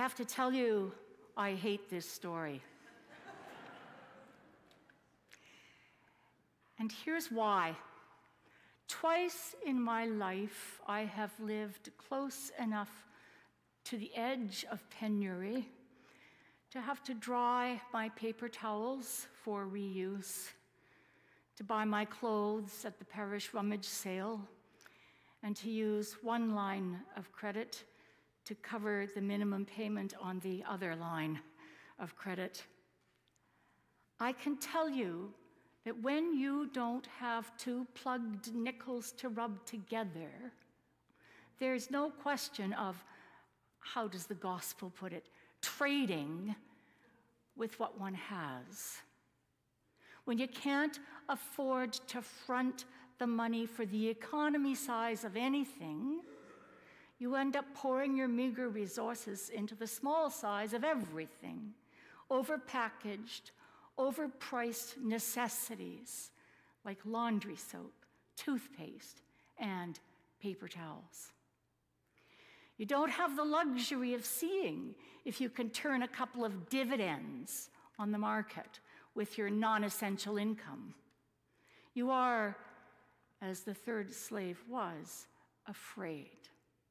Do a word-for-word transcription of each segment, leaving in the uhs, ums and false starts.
have to tell you, I hate this story. And here's why. Twice in my life, I have lived close enough to the edge of penury to have to dry my paper towels for reuse, to buy my clothes at the parish rummage sale, and to use one line of credit to cover the minimum payment on the other line of credit. I can tell you that when you don't have two plugged nickels to rub together, there's no question of, how does the gospel put it, trading with what one has. When you can't afford to front the money for the economy size of anything, you end up pouring your meager resources into the small size of everything, overpackaged, overpriced necessities like laundry soap, toothpaste, and paper towels. You don't have the luxury of seeing if you can turn a couple of dividends on the market with your non-essential income. You are, as the third slave was, afraid.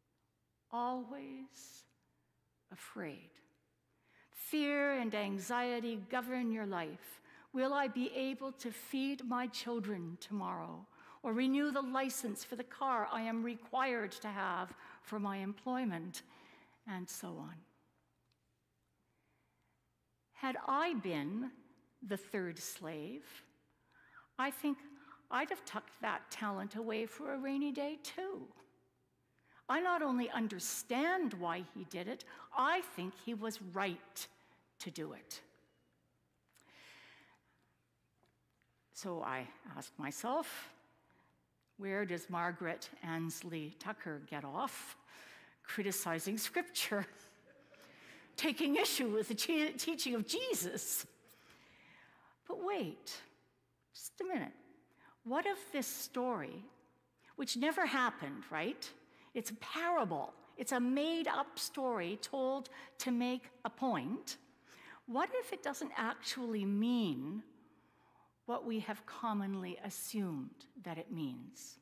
Always afraid. Fear and anxiety govern your life. Will I be able to feed my children tomorrow, or renew the license for the car I am required to have for my employment, and so on? Had I been the third slave, I think I'd have tucked that talent away for a rainy day too. I not only understand why he did it, I think he was right to do it. So I ask myself, where does Margaret Ansley Tucker get off criticizing Scripture, taking issue with the teaching of Jesus? But wait, just a minute. What if this story, which never happened, right? It's a parable. It's a made-up story told to make a point. What if it doesn't actually mean what we have commonly assumed that it means?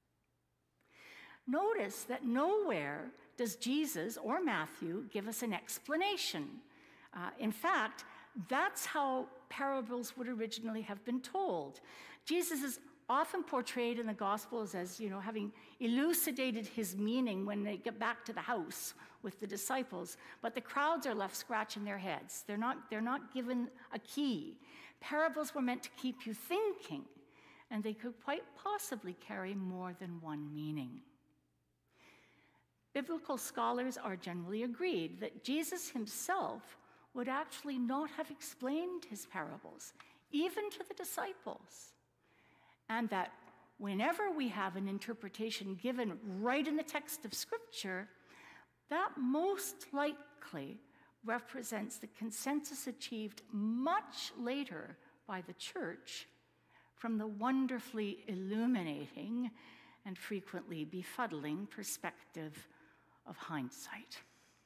Notice that nowhere does Jesus or Matthew give us an explanation. Uh, in fact, that's how parables would originally have been told. Jesus is often portrayed in the Gospels as, you know, having elucidated his meaning when they get back to the house with the disciples, but the crowds are left scratching their heads. They're not, they're not given a key. Parables were meant to keep you thinking, and they could quite possibly carry more than one meaning. Biblical scholars are generally agreed that Jesus himself would actually not have explained his parables, even to the disciples. And that whenever we have an interpretation given right in the text of Scripture, that most likely represents the consensus achieved much later by the church from the wonderfully illuminating and frequently befuddling perspective of hindsight.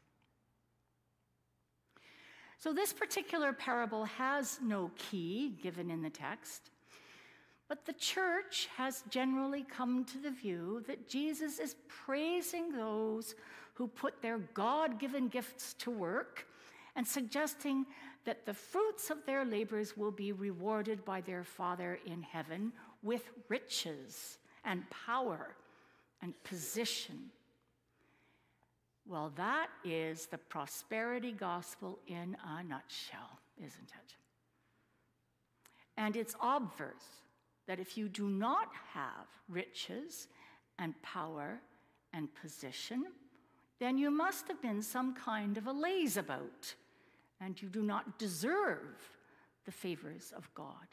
So this particular parable has no key given in the text, but the church has generally come to the view that Jesus is praising those who put their God-given gifts to work and suggesting that the fruits of their labors will be rewarded by their Father in heaven with riches and power and position. Well, that is the prosperity gospel in a nutshell, isn't it? And it's obvious that if you do not have riches and power and position, then you must have been some kind of a lazabout, and you do not deserve the favors of God.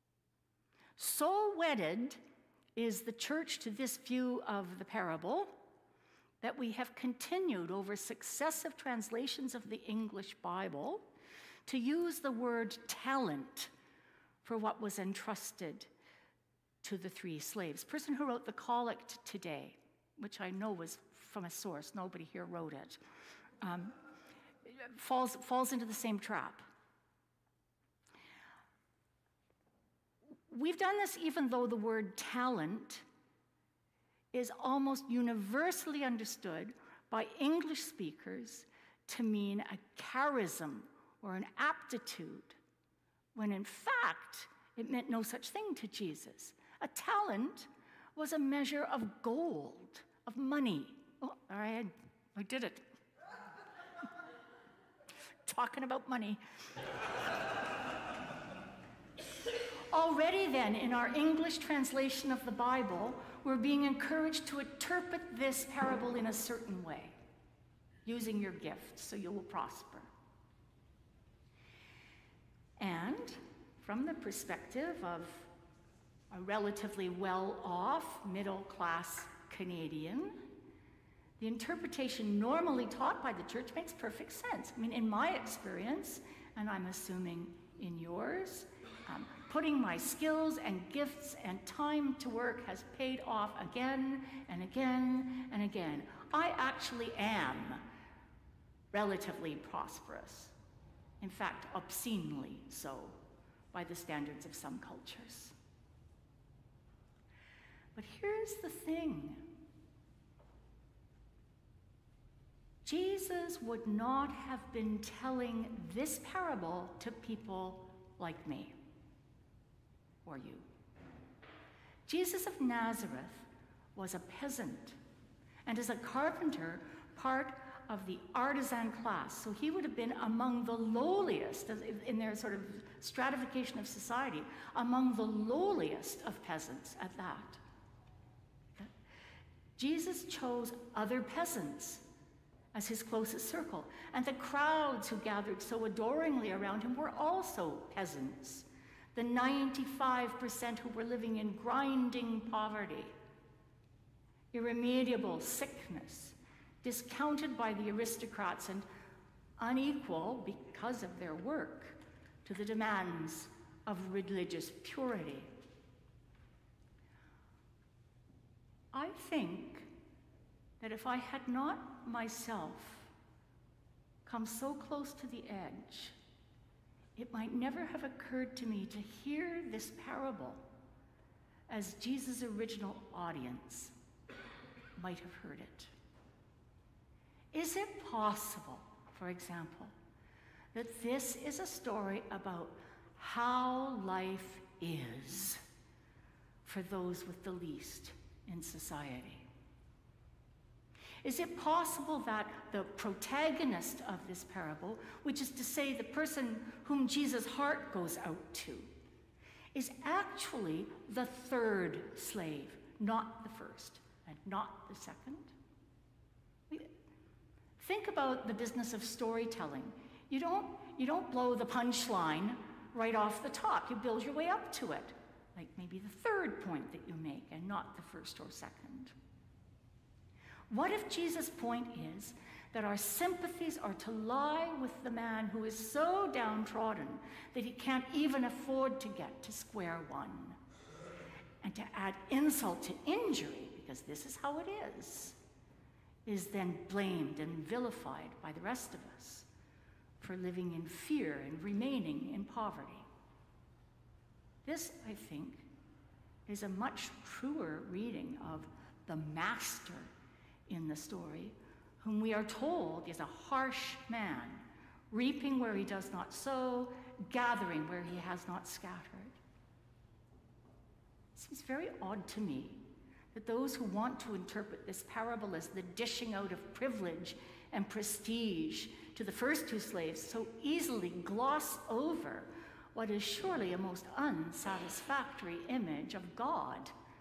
So wedded is the church to this view of the parable that we have continued over successive translations of the English Bible to use the word talent for what was entrusted to the three slaves. The person who wrote the collect today, which I know was from a source, nobody here wrote it, um, falls, falls into the same trap. We've done this even though the word talent is almost universally understood by English speakers to mean a charism or an aptitude, when in fact it meant no such thing to Jesus. A talent was a measure of gold, of money. Oh, all right, I did it. Talking about money. Already then, in our English translation of the Bible, we're being encouraged to interpret this parable in a certain way, using your gift so you will prosper. And from the perspective of a relatively well-off, middle-class Canadian, the interpretation normally taught by the church makes perfect sense. I mean, in my experience, and I'm assuming in yours, um, putting my skills and gifts and time to work has paid off again and again and again. I actually am relatively prosperous. In fact, obscenely so by the standards of some cultures. But here's the thing. Jesus would not have been telling this parable to people like me or you. Jesus of Nazareth was a peasant, and as a carpenter, part of the artisan class. So he would have been among the lowliest, in their sort of stratification of society, among the lowliest of peasants at that. Okay? Jesus chose other peasants as his closest circle, and the crowds who gathered so adoringly around him were also peasants, the ninety-five percent who were living in grinding poverty, irremediable sickness, discounted by the aristocrats and unequal, because of their work, to the demands of religious purity. I think that if I had not myself come so close to the edge, it might never have occurred to me to hear this parable as Jesus' original audience might have heard it. Is it possible, for example, that this is a story about how life is for those with the least in society? Is it possible that the protagonist of this parable, which is to say the person whom Jesus' heart goes out to, is actually the third slave, not the first and not the second? Think about the business of storytelling. You don't, you don't blow the punchline right off the top. You build your way up to it, like maybe the third point that you make and not the first or second. What if Jesus' point is that our sympathies are to lie with the man who is so downtrodden that he can't even afford to get to square one, and to add insult to injury, because this is how it is, is then blamed and vilified by the rest of us for living in fear and remaining in poverty? This, I think, is a much truer reading of the master in the story, whom we are told is a harsh man, reaping where he does not sow, gathering where he has not scattered. It seems very odd to me that those who want to interpret this parable as the dishing out of privilege and prestige to the first two slaves so easily gloss over what is surely a most unsatisfactory image of God.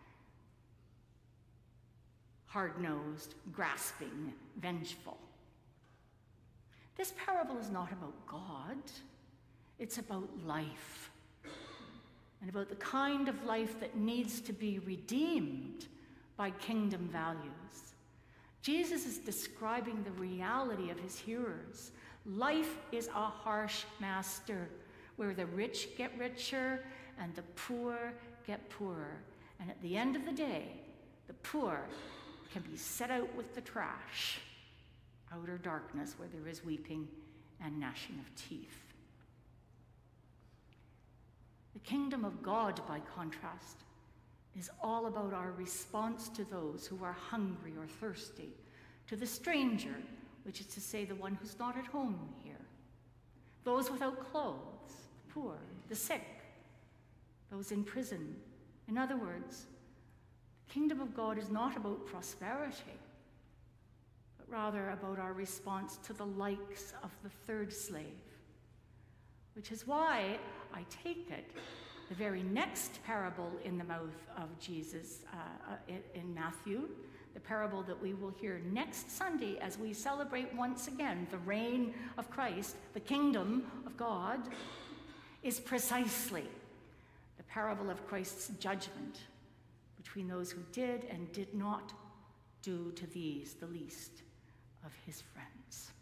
Hard-nosed, grasping, vengeful. This parable is not about God. It's about life, and about the kind of life that needs to be redeemed by kingdom values. Jesus is describing the reality of his hearers. Life is a harsh master, where the rich get richer and the poor get poorer. And at the end of the day, the poor can be set out with the trash, outer darkness where there is weeping and gnashing of teeth. The kingdom of God, by contrast, is all about our response to those who are hungry or thirsty, to the stranger, which is to say the one who's not at home here, those without clothes, the poor, the sick, those in prison. In other words, the kingdom of God is not about prosperity, but rather about our response to the likes of the third slave, which is why I take it the very next parable in the mouth of Jesus uh, in, in Matthew, the parable that we will hear next Sunday as we celebrate once again the reign of Christ, the kingdom of God, is precisely the parable of Christ's judgment between those who did and did not do to these, the least of his friends.